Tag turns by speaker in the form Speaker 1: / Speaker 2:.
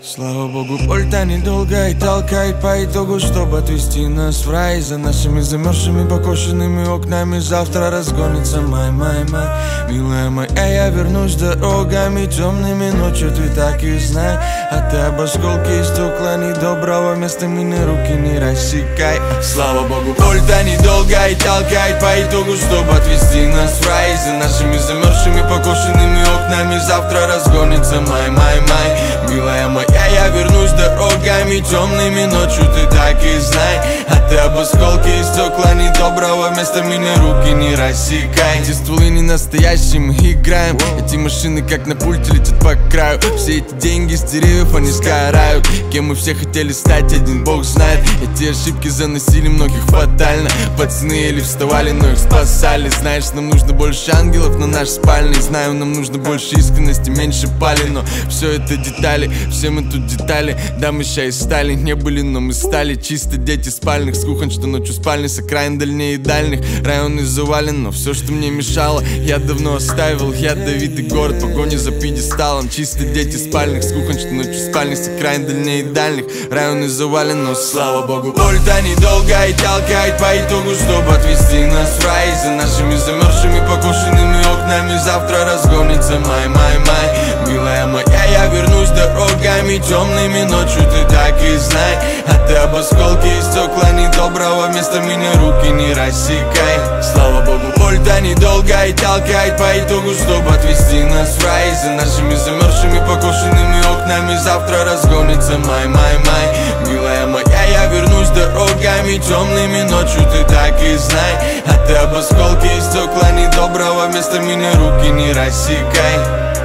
Speaker 1: Слава богу, боль-то недолго и толкает по итогу, чтобы отвести нас в рай. За нашими замерзшими покошенными окнами завтра разгонится май. Милая моя, я вернусь дорогами темными ночью, ты так и знай. А ты об осколке и стекла недоброго места мины руки не рассекай. Слава богу, боль-то недолго и толкает по итогу, чтобы отвести нас в рай. За нашими замерзшими покошенными окнами завтра разгонится май. Милая моя, я вернусь дорогами темными ночью, ты так и знай. А ты об осколке и стекла недоброго места меня руки не рассекай. Эти стволы не настоящие, мы играем. Эти машины как на пульте летят по краю. Все эти деньги с деревьев, они сгорают. Кем мы все хотели стать, один бог знает. Эти ошибки заносили многих фатально. Пацаны еле вставали, но их спасали. Знаешь, нам нужно больше ангелов на наш спальный. Знаю, нам нужно больше искренности, меньше пали. Но все это детали, все мы тут детали. Да, мы ща и стали, не были, но мы стали. Чисто дети спальных, с кухонь, что ночью спальни, с окраин дальнее и дальних. Районы завален, но все, что мне мешало, я давно оставил. Ядовитый город, погони за пьедесталом. Чисто дети спальных, с кухонь, что ночью спальни, с окраин дальнее и дальних. Районы завален, но слава богу, боль-то недолго и толкает по итогу, чтобы отвести нас в рай. За нашими замерзшими покошенными окнами завтра разгонится май. Милая моя, я вернусь дорогами темными ночью, ты так и знай. А ты об осколке и стекла недоброго места меня руки не рассекай. Слава богу, боль-то недолго и толкает по итогу, чтобы отвести нас в рай. За нашими замерзшими покошенными окнами завтра разгонится май. Милая моя, я вернусь дорогами темными ночью, ты так и знай. А ты об осколке и стекла недоброго места меня руки не рассекай.